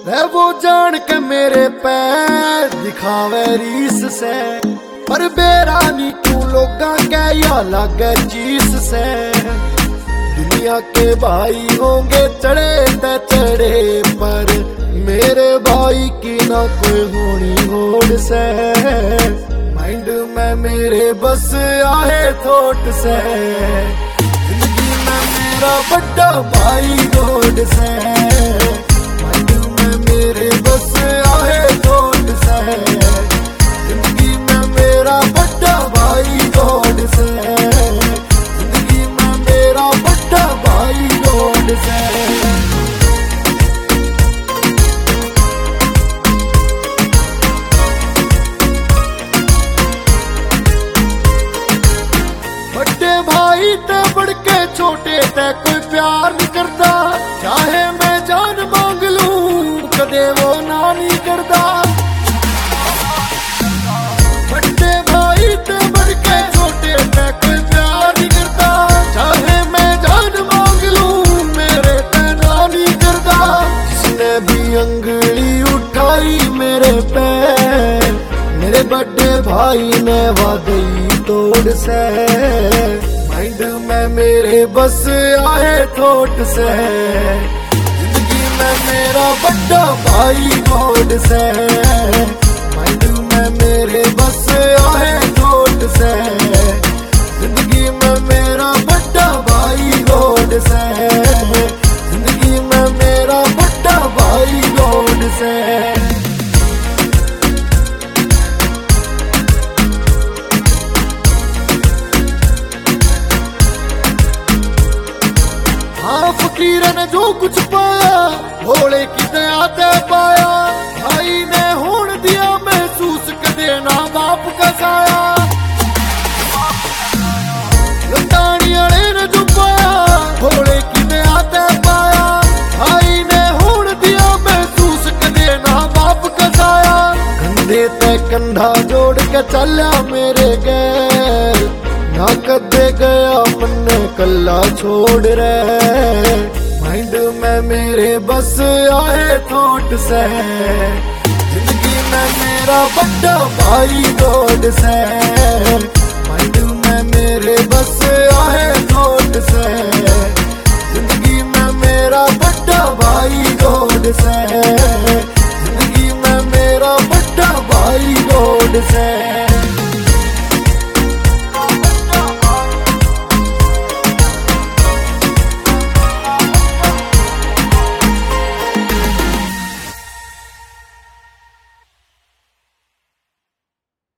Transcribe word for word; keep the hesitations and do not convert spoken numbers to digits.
रे वो जान के मेरे पैर दिखावे रीस से, पर बेरानी तू लोगा के या लागे चीस से। दुनिया के भाई होंगे चढ़े ते चढ़े, पर मेरे भाई की ना कोई होनी होड़ से। माइंड में मेरे बस आए थोट से, जिंदगी में मेरा बड़ा भाई गोड से। माइंड में मेरे बस आए थोट से, जिंदगी में मेरा बड़ा भाई गोड से। जिंदगी में मेरा बड़ा भाई गोड से। भाई ते बढ़ के छोटे ते कोई प्यार नहीं करता, चाहे मैं जान मांग लूं कदे वो ना नहीं करता। बड़े भाई ते बढ़ के छोटे ते कोई प्यार नहीं करता, चाहे मैं जान मांग लूं मेरे ते ना नहीं करता। जिसने भी अंगली उठाई मेरे पे, मेरे बड़े भाई ने वादई तोड़ से। माइंड में मेरे बस आए थोट से, जिंदगी में मेरा बड़ा भाई गोड से। माइंड में मेरे बस आए थोट से, जिंदगी में मेरा बड़ा भाई गोड से। जिंदगी में मेरा बड़ा भाई गोड से। फकीर ने जो कुछ पाया भोले की दया ते पाया, भाई ने होण दिया महसूस कदे ना बाप का साया। लतानी वाले ने जो पाया भोले की दया ते पाया, भाई ने होण दिया महसूस कदे ना बाप का साया। कंधे ते कंधा जोड़ के चलिया मेरे गैर, ना कदे गया मन कल्ला छोड़ रे। माइंड में मेरे बस आए थोट से, जिंदगी में मेरा बड़ा भाई गोड से। माइंड में मेरे बस आए थोट से, जिंदगी में मेरा बड़ा भाई गोड से। जिंदगी में मेरा बड़ा भाई गोड से।